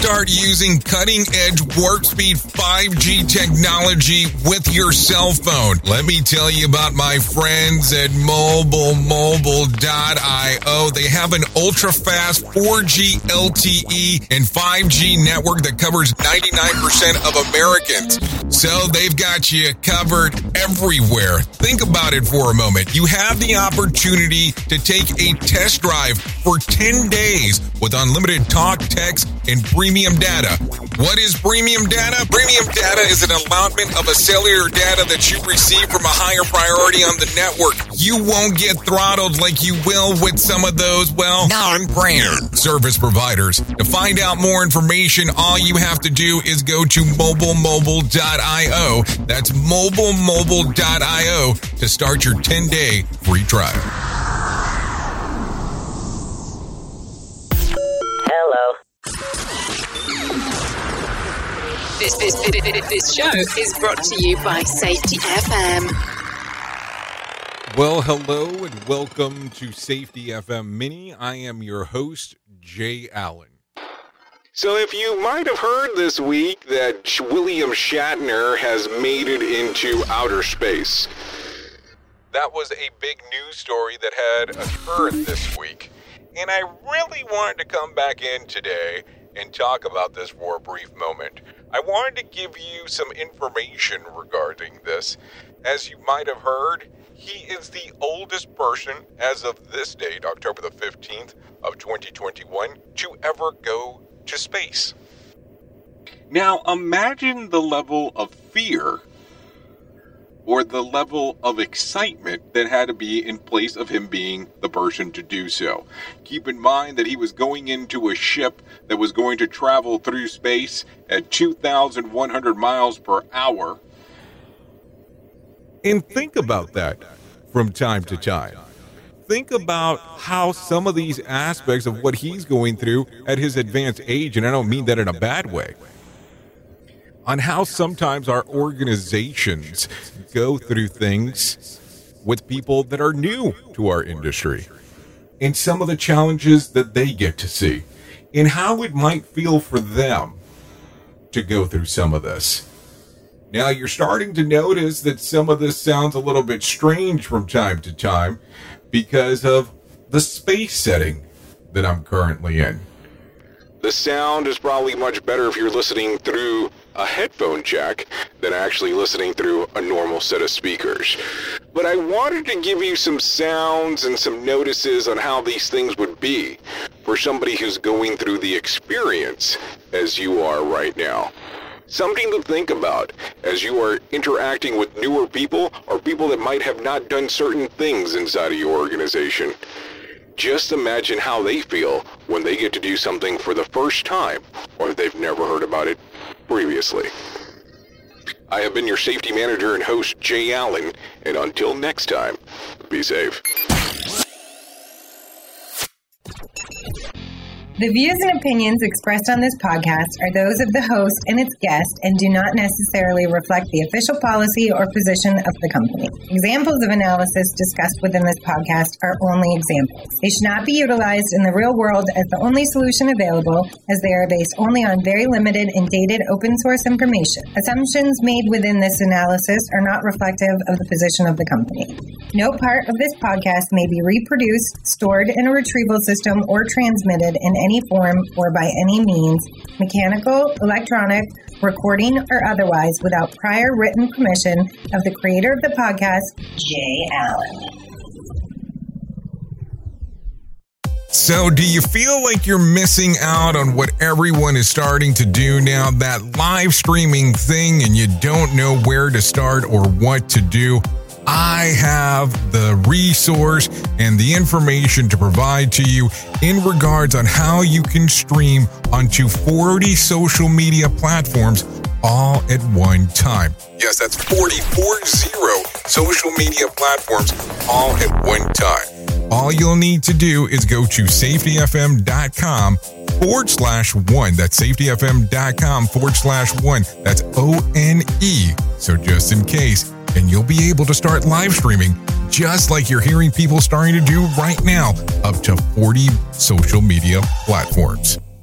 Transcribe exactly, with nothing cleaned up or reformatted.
start using cutting-edge warp speed five G technology with your cell phone. Let me tell you about my friends at mobile mobile dot io. They have an ultra-fast four G L T E and five G network that covers ninety-nine percent of Americans. So they've got you covered everywhere. Think about it for a moment. You have the opportunity to take a test drive for ten days with unlimited talk, text, and premium data. What is premium data? Premium data is an allotment of a cellular data that you receive from a higher priority on the network. You won't get throttled like you will with some of those, well, non-brand service providers. To find out more information, all you have to do is go to mobile mobile dot io. That's mobile mobile dot io to start your ten-day free trial. This, this, this, this show is brought to you by Safety F M. Well, hello and welcome to Safety F M Mini. I am your host, Jay Allen. So if you might have heard this week that William Shatner has made it into outer space. That was a big news story that had occurred this week. And I really wanted to come back in today and talk about this for a brief moment. I wanted to give you some information regarding this. As you might have heard, he is the oldest person as of this date, October the fifteenth of twenty twenty-one, to ever go to space. Now, imagine the level of fear or the level of excitement that had to be in place of him being the person to do so. Keep in mind that he was going into a ship that was going to travel through space at two thousand one hundred miles per hour. And think about that from time to time. Think about how some of these aspects of what he's going through at his advanced age, and I don't mean that in a bad way, on how sometimes our organizations go through things with people that are new to our industry and some of the challenges that they get to see and how it might feel for them to go through some of this. Now, you're starting to notice that some of this sounds a little bit strange from time to time because of the space setting that I'm currently in. The sound is probably much better if you're listening through a headphone jack than actually listening through a normal set of speakers. But I wanted to give you some sounds and some notices on how these things would be for somebody who's going through the experience as you are right now. Something to think about as you are interacting with newer people or people that might have not done certain things inside of your organization. Just imagine how they feel when they get to do something for the first time or they've never heard about it previously. I have been your safety manager and host, Jay Allen, and until next time, be safe. The views and opinions expressed on this podcast are those of the host and its guest and do not necessarily reflect the official policy or position of the company. Examples of analysis discussed within this podcast are only examples. They should not be utilized in the real world as the only solution available, as they are based only on very limited and dated open source information. Assumptions made within this analysis are not reflective of the position of the company. No part of this podcast may be reproduced, stored in a retrieval system, or transmitted in any form or by any means, mechanical, electronic, recording, or otherwise, without prior written permission of the creator of the podcast, Jay Allen. So do you feel like you're missing out on what everyone is starting to do now, that live streaming thing, and you don't know where to start or what to do? I have the resource and the information to provide to you in regards on how you can stream onto forty social media platforms all at one time. Yes, that's forty, four zero social media platforms all at one time. All you'll need to do is go to safetyfm.com forward slash one. That's safetyfm.com forward slash one. That's O N E. So just in case, and you'll be able to start live streaming just like you're hearing people starting to do right now, up to forty social media platforms.